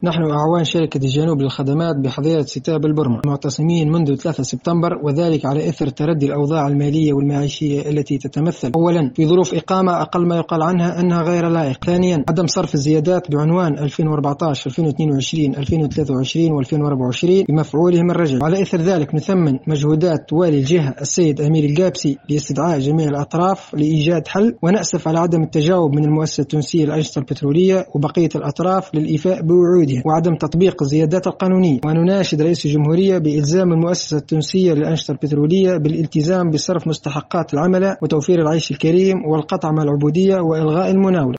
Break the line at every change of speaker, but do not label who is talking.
نحن أعوان شركة الجنوب للخدمات بحظيرة ستاب البرمة معتصمين منذ 3 سبتمبر، وذلك على إثر تردي الأوضاع المالية والمعيشية التي تتمثل أولا في ظروف إقامة أقل ما يقال عنها أنها غير لائق، ثانيا عدم صرف الزيادات بعنوان 2014 2022 2023 و2024 بمفعولهم الرجعي. وعلى إثر ذلك نثمن مجهودات والي الجهة السيد أمير القابسي لاستدعاء جميع الأطراف لإيجاد حل، ونأسف على عدم التجاوب من المؤسسة التونسية للأجهزة البترولية وبقية الأطراف للإيفاء بوعودها وعدم تطبيق الزيادات القانونية. ونناشد رئيس الجمهورية بإلزام المؤسسة التونسية للأنشطة البترولية بالالتزام بصرف مستحقات العملة وتوفير العيش الكريم والقطع مع العبودية وإلغاء المناولة.